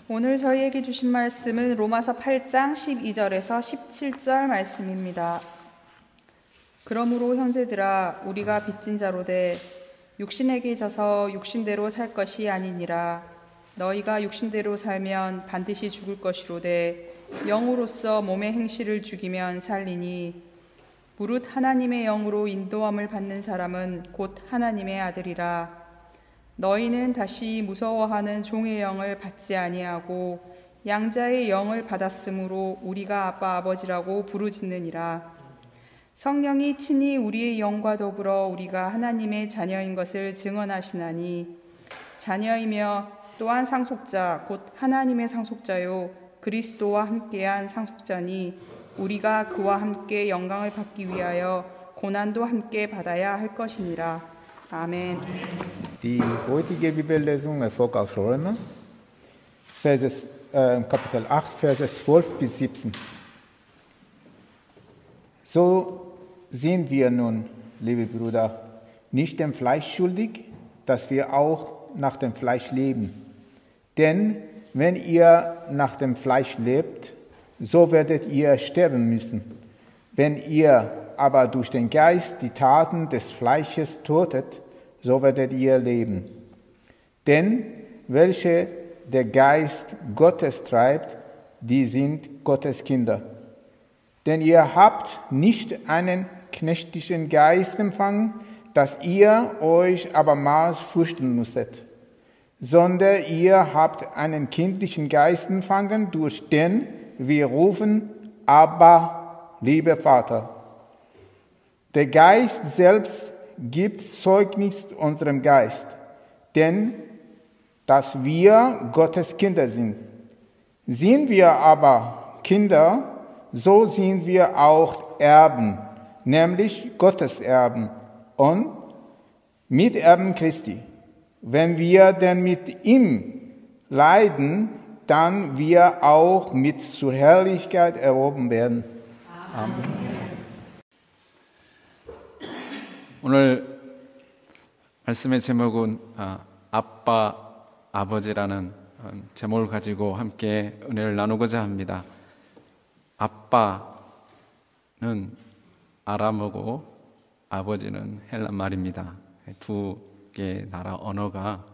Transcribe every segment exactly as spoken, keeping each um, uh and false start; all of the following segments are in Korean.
오늘 저희에게 주신 말씀은 로마서 팔 장 십이 절에서 십칠 절 말씀입니다. 그러므로 형제들아 우리가 빚진 자로되 육신에게 져서 육신대로 살 것이 아니니라. 너희가 육신대로 살면 반드시 죽을 것이로되 영으로서 몸의 행실을 죽이면 살리니 무릇 하나님의 영으로 인도함을 받는 사람은 곧 하나님의 아들이라. 너희는 다시 무서워하는 종의 영을 받지 아니하고 양자의 영을 받았으므로 우리가 아빠 아버지라고 부르짖느니라. 성령이 친히 우리의 영과 더불어 우리가 하나님의 자녀인 것을 증언하시나니 자녀이며 또한 상속자 곧 하나님의 상속자요 그리스도와 함께한 상속자니 우리가 그와 함께 영광을 받기 위하여 고난도 함께 받아야 할 것이니라. 아멘. Die heutige Bibellesung erfolgt aus Römer, Verses, äh, Kapitel acht, Verse zwölf bis siebzehn. So sind wir nun, liebe Brüder, nicht dem Fleisch schuldig, dass wir auch nach dem Fleisch leben. Denn wenn ihr nach dem Fleisch lebt, so werdet ihr sterben müssen. Wenn ihr aber durch den Geist die Taten des Fleisches tötet, so werdet ihr leben. Denn welche der Geist Gottes treibt, die sind Gottes Kinder. Denn ihr habt nicht einen knechtischen Geist empfangen, dass ihr euch abermals fürchten musstet, sondern ihr habt einen kindlichen Geist empfangen, durch den wir rufen, Abba, lieber Vater. Der Geist selbst gibt Zeugnis unserem Geist, denn dass wir Gottes Kinder sind. Sind wir aber Kinder, so sind wir auch Erben, nämlich Gottes Erben und Miterben Christi. Wenn wir denn mit ihm leiden, dann wir auch mit zur Herrlichkeit erhoben werden. Amen. 오늘 말씀의 제목은 아빠, 아버지라는 제목을 가지고 함께 은혜를 나누고자 합니다. 아빠는 아람어고 아버지는 헬라 말입니다. 두 개의 나라 언어가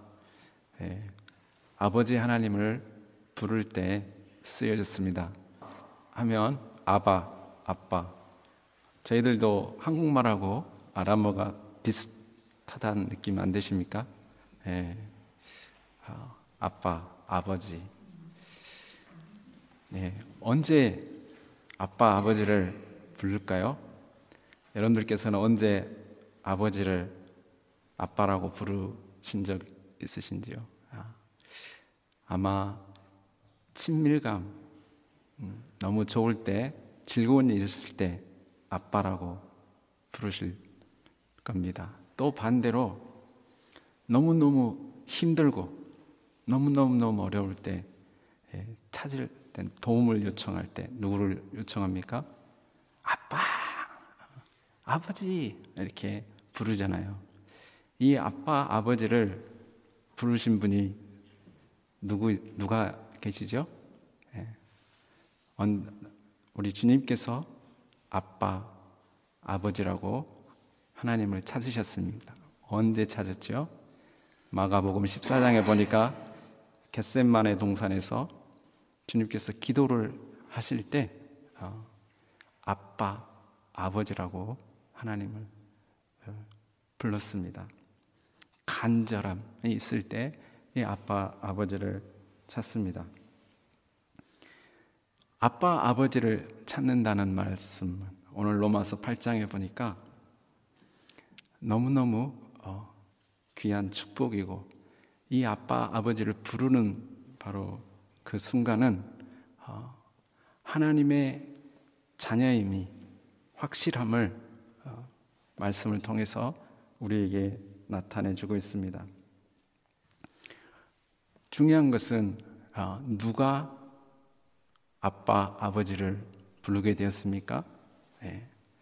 아버지 하나님을 부를 때 쓰여졌습니다. 하면 아바, 아빠. 저희들도 한국말하고 아람어가 비슷하다는 느낌 안 드십니까? 예. 어, 아빠, 아버지. 예. 언제 아빠, 아버지를 부를까요? 여러분들께서는 언제 아버지를 아빠라고 부르신 적 있으신지요? 아, 아마 친밀감, 음, 너무 좋을 때, 즐거운 일 있을 때 아빠라고 부르실 겁니다. 또 반대로 너무너무 힘들고 너무너무너무 어려울 때, 찾을 때, 도움을 요청할 때 누구를 요청합니까? 아빠, 아버지 이렇게 부르잖아요. 이 아빠, 아버지를 부르신 분이 누구, 누가 계시죠? 우리 주님께서 아빠, 아버지라고 하나님을 찾으셨습니다. 언제 찾았죠? 마가복음 십사 장에 보니까 겟셋마네 동산에서 주님께서 기도를 하실 때 아빠, 아버지라고 하나님을 불렀습니다. 간절함이 있을 때 이 아빠, 아버지를 찾습니다. 아빠, 아버지를 찾는다는 말씀, 오늘 로마서 팔 장에 보니까 너무너무 어, 귀한 축복이고, 이 아빠, 아버지를 부르는 바로 그 순간은 어, 하나님의 자녀임이 확실함을 어, 말씀을 통해서 우리에게 나타내주고 있습니다. 중요한 것은 어, 누가 아빠, 아버지를 부르게 되었습니까? 네.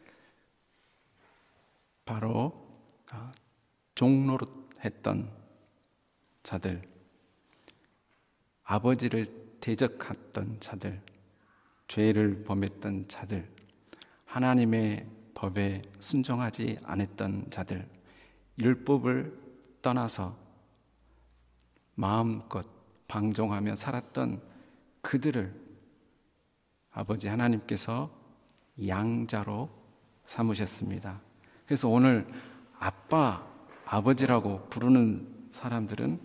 바로 어, 종노릇했던 자들, 아버지를 대적했던 자들, 죄를 범했던 자들, 하나님의 법에 순종하지 않았던 자들, 율법을 떠나서 마음껏 방종하며 살았던 그들을 아버지 하나님께서 양자로 삼으셨습니다. 그래서 오늘 아빠, 아버지라고 부르는 사람들은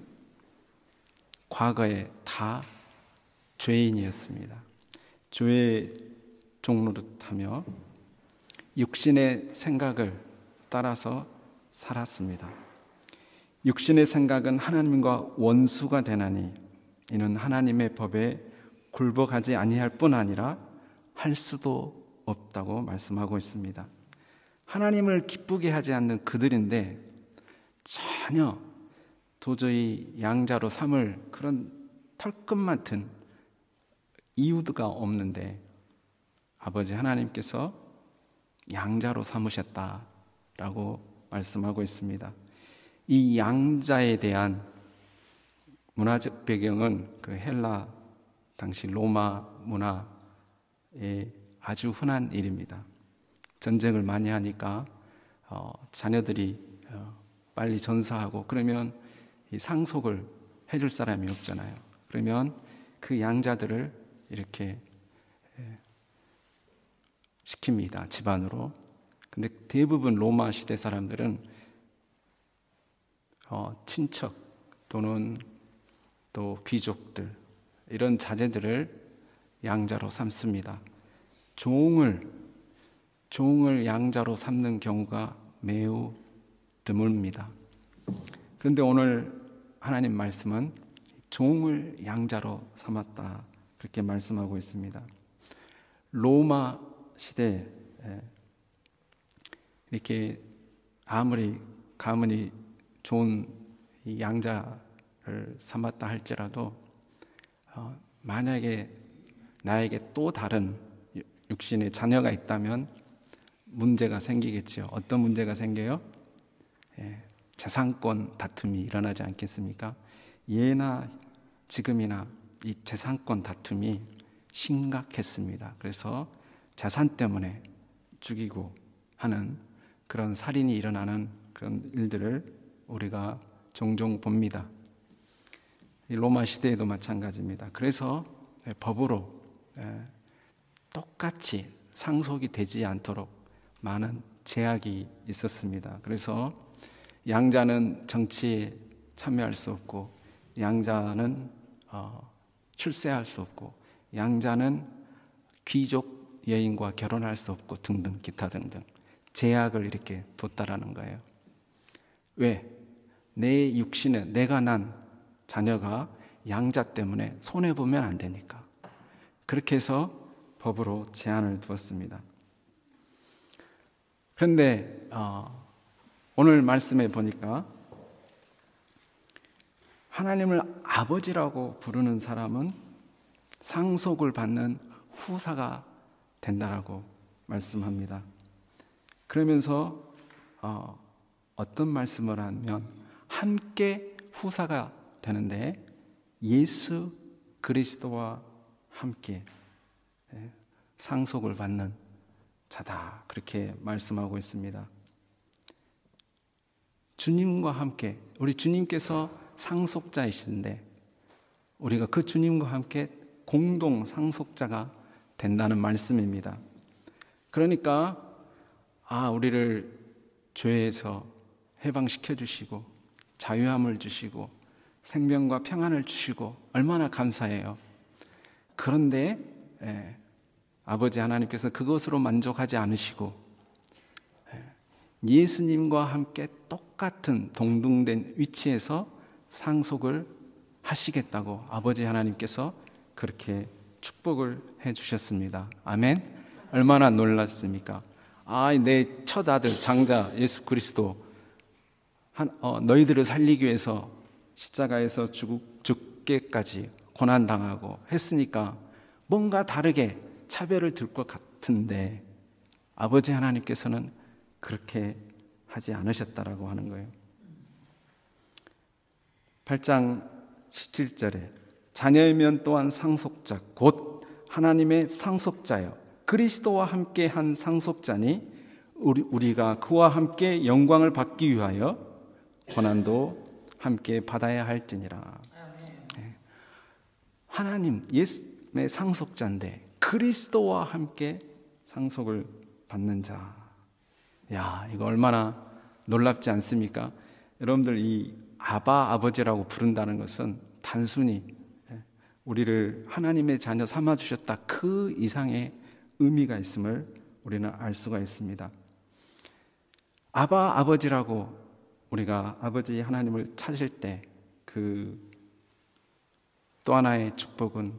과거에 다 죄인이었습니다. 죄의 종노릇하며 육신의 생각을 따라서 살았습니다. 육신의 생각은 하나님과 원수가 되나니 이는 하나님의 법에 굴복하지 아니할 뿐 아니라 할 수도 없다고 말씀하고 있습니다. 하나님을 기쁘게 하지 않는 그들인데 전혀 도저히 양자로 삼을 그런 털끝 같은 이유가 없는데 아버지 하나님께서 양자로 삼으셨다라고 말씀하고 있습니다. 이 양자에 대한 문화적 배경은 그 헬라 당시 로마 문화의 아주 흔한 일입니다. 전쟁을 많이 하니까 어, 자녀들이 어, 빨리 전사하고 그러면 이 상속을 해줄 사람이 없잖아요. 그러면 그 양자들을 이렇게 에, 시킵니다. 집안으로. 근데 대부분 로마 시대 사람들은 어, 친척 또는 또 귀족들 이런 자제들을 양자로 삼습니다. 종을 종을 양자로 삼는 경우가 매우 드뭅니다. 그런데 오늘 하나님 말씀은 종을 양자로 삼았다 그렇게 말씀하고 있습니다. 로마 시대에 이렇게 아무리 가문이 좋은 양자를 삼았다 할지라도 어, 만약에 나에게 또 다른 육신의 자녀가 있다면 문제가 생기겠죠. 어떤 문제가 생겨요? 예, 재산권 다툼이 일어나지 않겠습니까? 예나 지금이나 이 재산권 다툼이 심각했습니다. 그래서 재산 때문에 죽이고 하는 그런 살인이 일어나는 그런 일들을 우리가 종종 봅니다. 이 로마 시대에도 마찬가지입니다. 그래서 법으로 똑같이 상속이 되지 않도록 많은 제약이 있었습니다. 그래서 양자는 정치에 참여할 수 없고 양자는 어, 출세할 수 없고 양자는 귀족 여인과 결혼할 수 없고 등등 기타 등등 제약을 이렇게 뒀다라는 거예요. 왜? 내 육신에 내가 난 자녀가 양자 때문에 손해보면 안 되니까 그렇게 해서 법으로 제한을 두었습니다. 그런데 어, 오늘 말씀에 보니까 하나님을 아버지라고 부르는 사람은 상속을 받는 후사가 된다라고 말씀합니다. 그러면서 어, 어떤 말씀을 하면 함께 후사가 되는데 예수 그리스도와 함께 상속을 받는 자다 그렇게 말씀하고 있습니다. 주님과 함께 우리 주님께서 상속자이신데 우리가 그 주님과 함께 공동 상속자가 된다는 말씀입니다. 그러니까 아 우리를 죄에서 해방시켜 주시고 자유함을 주시고 생명과 평안을 주시고 얼마나 감사해요. 그런데 예, 아버지 하나님께서 그것으로 만족하지 않으시고 예, 예수님과 함께 똑같은 동등된 위치에서 상속을 하시겠다고 아버지 하나님께서 그렇게 축복을 해주셨습니다. 아멘. 얼마나 놀랐습니까? 아, 내 첫 아들 장자 예수 그리스도 한, 어, 너희들을 살리기 위해서 십자가에서 죽, 죽게까지 고난당하고 했으니까 뭔가 다르게 차별을 들 것 같은데 아버지 하나님께서는 그렇게 하지 않으셨다라고 하는 거예요. 팔 장 십칠 절에 자녀이면 또한 상속자 곧 하나님의 상속자여 그리스도와 함께 한 상속자니 우리, 우리가 그와 함께 영광을 받기 위하여 고난도 함께 받아야 할지니라. 네. 하나님 예수의 상속자인데 그리스도와 함께 상속을 받는 자. 야, 이거 얼마나 놀랍지 않습니까? 여러분들 이 아바 아버지라고 부른다는 것은 단순히 우리를 하나님의 자녀 삼아 주셨다 그 이상의 의미가 있음을 우리는 알 수가 있습니다. 아바 아버지라고 우리가 아버지 하나님을 찾을 때 그 또 하나의 축복은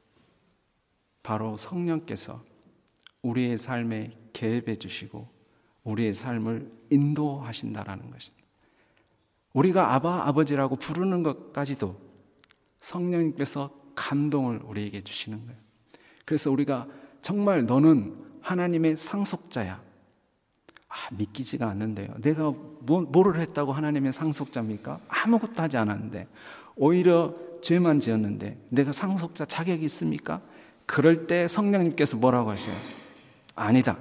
바로 성령께서 우리의 삶에 개입해 주시고 우리의 삶을 인도하신다라는 것입니다. 우리가 아바 아버지라고 부르는 것까지도 성령님께서 감동을 우리에게 주시는 거예요. 그래서 우리가 정말 너는 하나님의 상속자야. 아, 믿기지가 않는데요. 내가 뭐, 뭐를 했다고 하나님의 상속자입니까? 아무것도 하지 않았는데 오히려 죄만 지었는데 내가 상속자 자격이 있습니까? 그럴 때 성령님께서 뭐라고 하셔요? 아니다.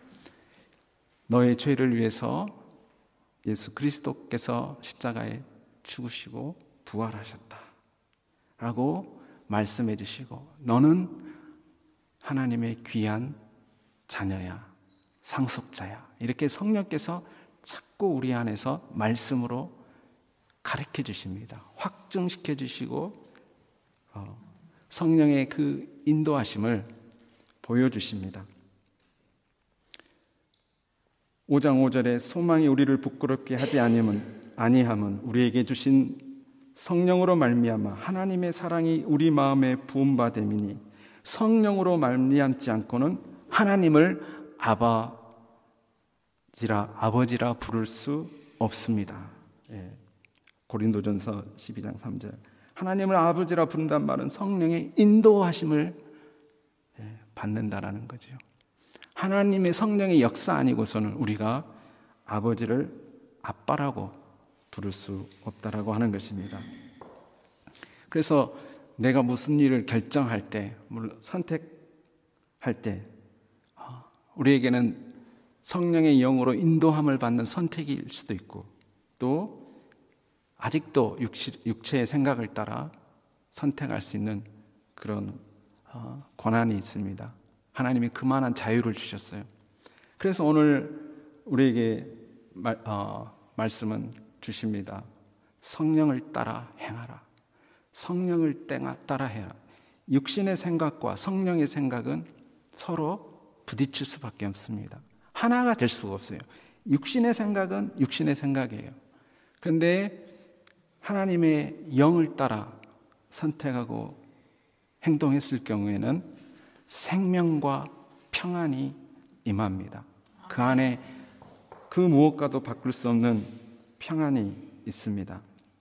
너의 죄를 위해서 예수 그리스도께서 십자가에 죽으시고 부활하셨다 라고 말씀해 주시고 너는 하나님의 귀한 자녀야, 상속자야. 이렇게 성령께서 자꾸 우리 안에서 말씀으로 가르쳐 주십니다. 확증시켜 주시고 어, 성령의 그 인도하심을 보여주십니다. 오 장 오 절에 소망이 우리를 부끄럽게 하지 아니함은, 아니함은 우리에게 주신 성령으로 말미암아 하나님의 사랑이 우리 마음에 부음받음이니 성령으로 말미암지 않고는 하나님을 아버지라 아버지라 부를 수 없습니다. 예. 고린도전서 십이 장 삼 절 하나님을 아버지라 부른다는 말은 성령의 인도하심을 예, 받는다라는 거죠. 하나님의 성령의 역사 아니고서는 우리가 아버지를 아빠라고 부를 수 없다라고 하는 것입니다. 그래서 내가 무슨 일을 결정할 때, 선택할 때 우리에게는 성령의 영으로 인도함을 받는 선택일 수도 있고 또 아직도 육체의 생각을 따라 선택할 수 있는 그런 권한이 있습니다. 하나님이 그만한 자유를 주셨어요. 그래서 오늘 우리에게 말, 어, 말씀은 주십니다. 성령을 따라 행하라. 성령을 따라 해라. 육신의 생각과 성령의 생각은 서로 부딪힐 수밖에 없습니다. 하나가 될 수가 없어요. 육신의 생각은 육신의 생각이에요. 그런데 하나님의 영을 따라 선택하고 행동했을 경우에는 생명과 평안이 임합니다. 그 안에 그 무엇과도 바꿀 수 없는 평안이 있습니다.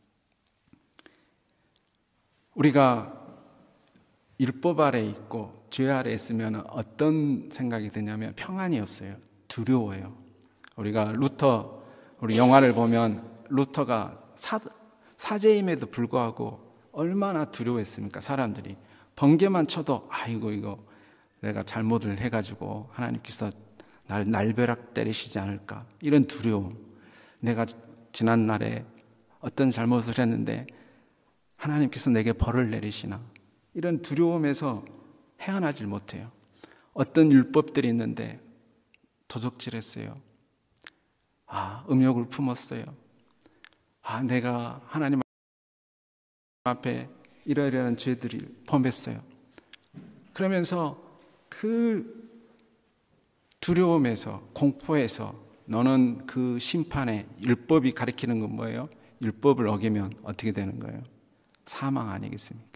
우리가 율법 아래 있고 죄 아래 있으면 어떤 생각이 드냐면 평안이 없어요. 두려워요. 우리가 루터 우리 영화를 보면 루터가 사, 사제임에도 불구하고 얼마나 두려워했습니까? 사람들이 번개만 쳐도 아이고 이거 내가 잘못을 해가지고 하나님께서 날 날벼락 때리시지 않을까 이런 두려움. 내가 지난 날에 어떤 잘못을 했는데 하나님께서 내게 벌을 내리시나 이런 두려움에서 헤어나질 못해요. 어떤 율법들이 있는데 도적질했어요. 아, 음욕을 품었어요. 아, 내가 하나님 앞에 이러이러한 죄들을 범했어요. 그러면서 그 두려움에서 공포에서 너는 그 심판에 율법이 가리키는 건 뭐예요? 율법을 어기면 어떻게 되는 거예요? 사망 아니겠습니까?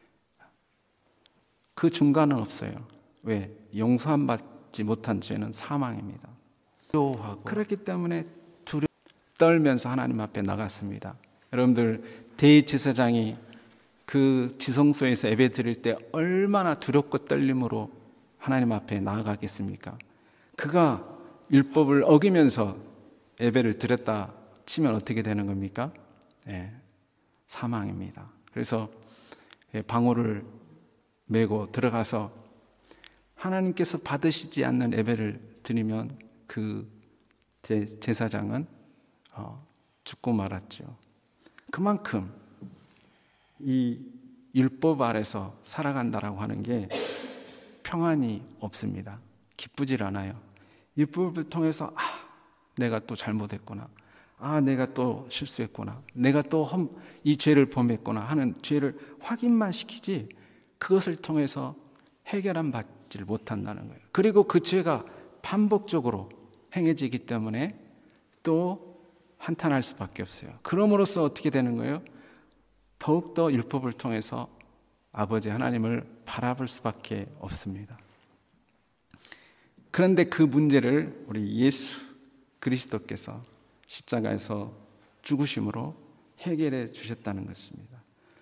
그 중간은 없어요. 왜? 용서함 받지 못한 죄는 사망입니다. 두려워하고 그렇기 때문에 두려 떨면서 하나님 앞에 나갔습니다. 여러분들 대제사장이 그 지성소에서 예배 드릴 때 얼마나 두렵고 떨림으로 하나님 앞에 나아가겠습니까? 그가 율법을 어기면서 예배를 드렸다 치면 어떻게 되는 겁니까? 네, 사망입니다. 그래서 방울을 메고 들어가서 하나님께서 받으시지 않는 예배를 드리면 그 제사장은 죽고 말았죠. 그만큼 이 율법 아래서 살아간다라고 하는 게 평안이 없습니다. 기쁘질 않아요. 율법을 통해서 아, 내가 또 잘못했구나. 아, 내가 또 실수했구나. 내가 또 이 죄를 범했구나 하는 죄를 확인만 시키지 그것을 통해서 해결한 받지를 못한다는 거예요. 그리고 그 죄가 반복적으로 행해지기 때문에 또 한탄할 수밖에 없어요. 그럼으로써 어떻게 되는 거예요? 더욱더 율법을 통해서 아버지 하나님을 바라볼 수밖에 없습니다. 그런데 그 문제를 우리 예수 그리스도께서 십자가에서 죽으심으로 해결해 주셨다는 것입니다.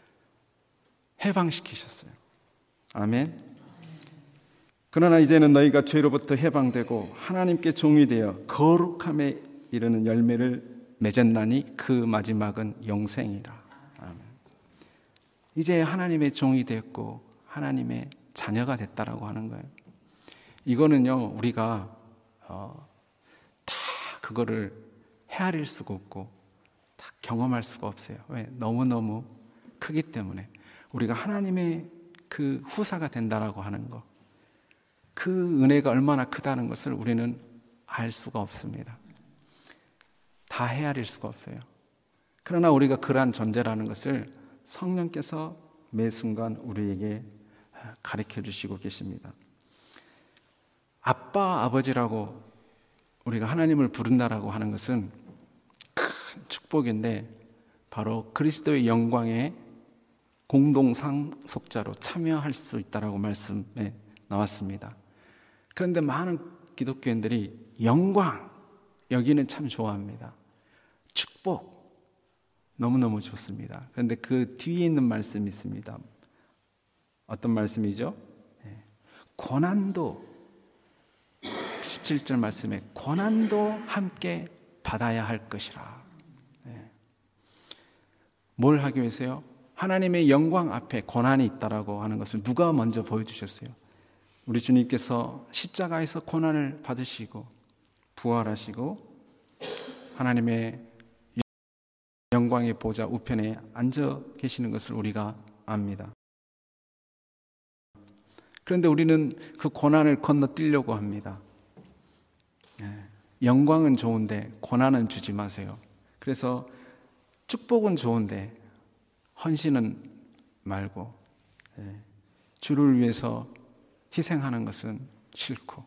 해방시키셨어요. 아멘. 그러나 이제는 너희가 죄로부터 해방되고 하나님께 종이 되어 거룩함에 이르는 열매를 맺었나니 그 마지막은 영생이라. 아멘. 이제 하나님의 종이 됐고 하나님의 자녀가 됐다라고 하는 거예요. 이거는요, 우리가 어, 다 그거를 헤아릴 수가 없고 다 경험할 수가 없어요. 왜? 너무너무 크기 때문에. 우리가 하나님의 그 후사가 된다라고 하는 것, 그 은혜가 얼마나 크다는 것을 우리는 알 수가 없습니다. 다 헤아릴 수가 없어요. 그러나 우리가 그러한 존재라는 것을 성령께서 매 순간 우리에게 가르쳐 주시고 계십니다. 아빠, 아버지라고 우리가 하나님을 부른다라고 하는 것은 큰 축복인데 바로 그리스도의 영광에 공동 상속자로 참여할 수 있다라고 말씀에 나왔습니다. 그런데 많은 기독교인들이 영광 여기는 참 좋아합니다. 축복 너무너무 좋습니다. 그런데 그 뒤에 있는 말씀이 있습니다. 어떤 말씀이죠? 고난도 십칠 절 말씀에 고난도 함께 받아야 할 것이라. 뭘 하기 위해서요? 하나님의 영광 앞에 고난이 있다라고 하는 것을 누가 먼저 보여주셨어요? 우리 주님께서 십자가에서 고난을 받으시고 부활하시고 하나님의 영광의 보좌 우편에 앉아 계시는 것을 우리가 압니다. 그런데 우리는 그 고난을 건너뛰려고 합니다. 영광은 좋은데 고난은 주지 마세요. 그래서 축복은 좋은데 헌신은 말고 주를 위해서 희생하는 것은 싫고,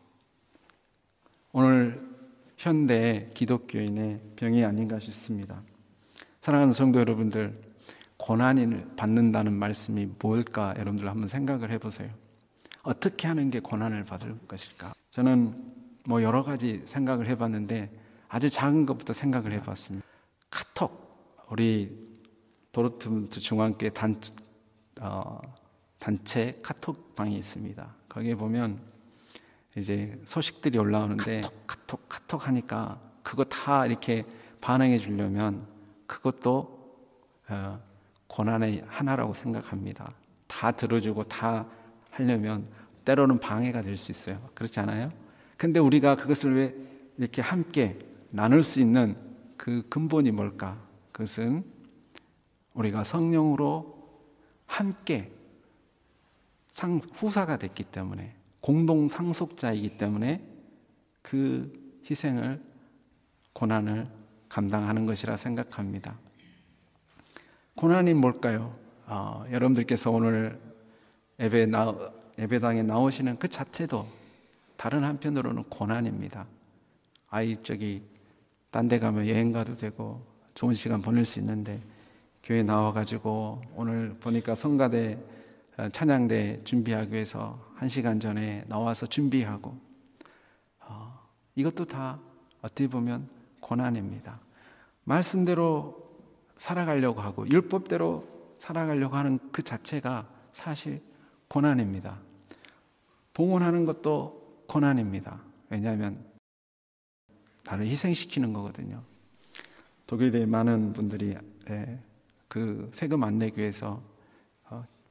오늘 현대 기독교인의 병이 아닌가 싶습니다. 사랑하는 성도 여러분들, 고난을 받는다는 말씀이 뭘까 여러분들 한번 생각을 해보세요. 어떻게 하는 게 고난을 받을 것일까? 저는 뭐 여러 가지 생각을 해봤는데 아주 작은 것부터 생각을 해봤습니다. 카톡, 우리 도르트문트 중앙교회 단, 어, 단체 카톡방이 있습니다. 거기에 보면 이제 소식들이 올라오는데 카톡 카톡 하니까 그거 다 이렇게 반응해 주려면 그것도 어, 고난의 하나라고 생각합니다. 다 들어주고 다 하려면 때로는 방해가 될 수 있어요. 그렇지 않아요? 근데 우리가 그것을 왜 이렇게 함께 나눌 수 있는 그 근본이 뭘까? 그것은 우리가 성령으로 함께 상, 후사가 됐기 때문에, 공동 상속자이기 때문에 그 희생을, 고난을 감당하는 것이라 생각합니다. 고난이 뭘까요? 어, 여러분들께서 오늘 예배 나, 예배당에 나오시는 그 자체도 다른 한편으로는 고난입니다. 아이 저기 딴 데 가면 여행 가도 되고 좋은 시간 보낼 수 있는데 교회 나와가지고 오늘 보니까 성가대 찬양대 준비하기 위해서 한 시간 전에 나와서 준비하고, 어, 이것도 다 어떻게 보면 고난입니다. 말씀대로 살아가려고 하고 율법대로 살아가려고 하는 그 자체가 사실 고난입니다. 봉헌하는 것도 고난입니다. 왜냐하면 나를 희생시키는 거거든요. 독일의 많은 분들이 그 세금 안 내기 위해서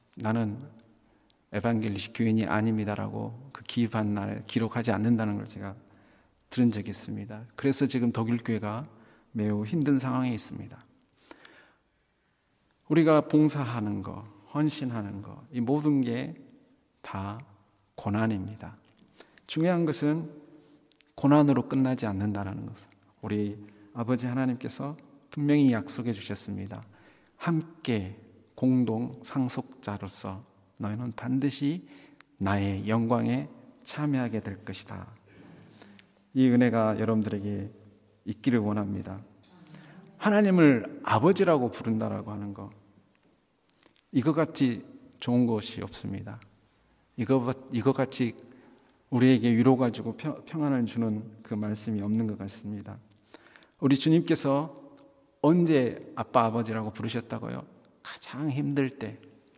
나는 에반겔리식 교인이 아닙니다라고 그 기입한 날에 기록하지 않는다는 걸 제가 들은 적이 있습니다. 그래서 지금 독일 교회가 매우 힘든 상황에 있습니다. 우리가 봉사하는 거, 헌신하는 거, 이 모든 게 다 고난입니다. 중요한 것은 고난으로 끝나지 않는다는 것을 우리 아버지 하나님께서 분명히 약속해 주셨습니다. 함께 공동 상속자로서 너희는 반드시 나의 영광에 참여하게 될 것이다. 이 은혜가 여러분들에게 있기를 원합니다. 하나님을 아버지라고 부른다라고 하는 것, 이거 같이 좋은 것이 없습니다. 이거, 이거 같이 우리에게 위로가 주고 평안을 주는 그 말씀이 없는 것 같습니다. 우리 주님께서 언제 아빠 아버지라고 부르셨다고요? 가장 힘들 때,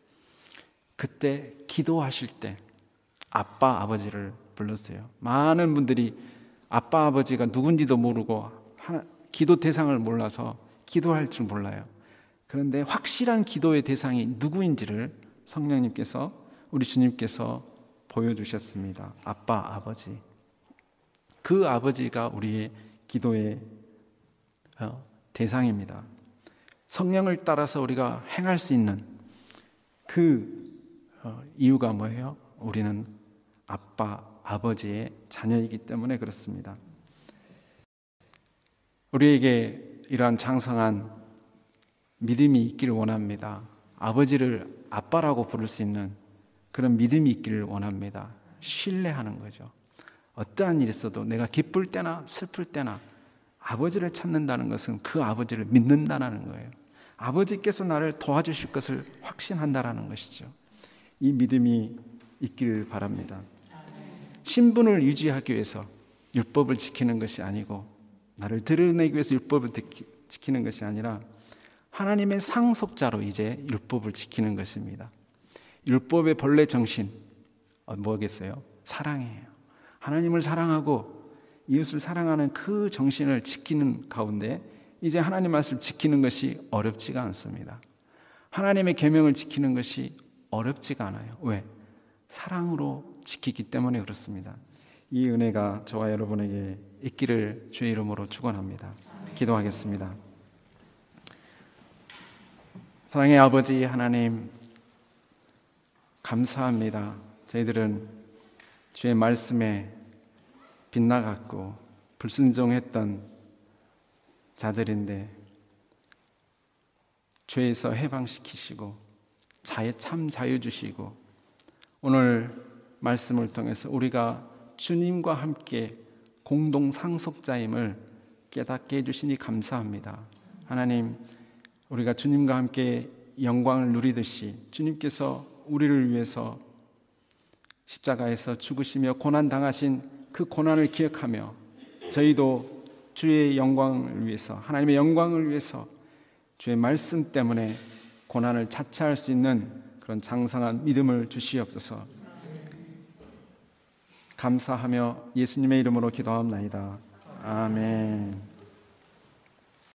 그때 기도하실 때 아빠 아버지를 불렀어요. 많은 분들이 아빠 아버지가 누군지도 모르고 하나, 기도 대상을 몰라서 기도할 줄 몰라요. 그런데 확실한 기도의 대상이 누구인지를 성령님께서, 우리 주님께서 보여주셨습니다. 아빠 아버지. 그 아버지가 우리의 기도의 대상입니다. 성령을 따라서 우리가 행할 수 있는 그 이유가 뭐예요? 우리는 아빠, 아버지의 자녀이기 때문에 그렇습니다. 우리에게 이러한 장성한 믿음이 있기를 원합니다. 아버지를 아빠라고 부를 수 있는 그런 믿음이 있기를 원합니다. 신뢰하는 거죠. 어떠한 일이 있어도 내가 기쁠 때나 슬플 때나 아버지를 찾는다는 것은 그 아버지를 믿는다는 거예요. 아버지께서 나를 도와주실 것을 확신한다는 것이죠. 이 믿음이 있기를 바랍니다. 신분을 유지하기 위해서 율법을 지키는 것이 아니고, 나를 드러내기 위해서 율법을 지키는 것이 아니라 하나님의 상속자로 이제 율법을 지키는 것입니다. 율법의 본래 정신 뭐겠어요? 사랑이에요. 하나님을 사랑하고 이웃을 사랑하는 그 정신을 지키는 가운데 이제 하나님 말씀 지키는 것이 어렵지가 않습니다. 하나님의 계명을 지키는 것이 어렵지가 않아요. 왜? 사랑으로 지키기 때문에 그렇습니다. 이 은혜가 저와 여러분에게 있기를 주의 이름으로 축원합니다. 기도하겠습니다. 사랑의 아버지 하나님, 감사합니다. 저희들은 주의 말씀에 빗나갔고 불순종했던 자들인데 죄에서 해방시키시고 자유, 참 자유 주시고 오늘 말씀을 통해서 우리가 주님과 함께 공동 상속자임을 깨닫게 해주시니 감사합니다. 하나님, 우리가 주님과 함께 영광을 누리듯이 주님께서 우리를 위해서 십자가에서 죽으시며 고난당하신 그 고난을 기억하며 저희도 주의 영광을 위해서, 하나님의 영광을 위해서 주의 말씀 때문에 고난을 자처할 수 있는 그런 장성한 믿음을 주시옵소서. 감사하며 예수님의 이름으로 기도합나이다. 아멘.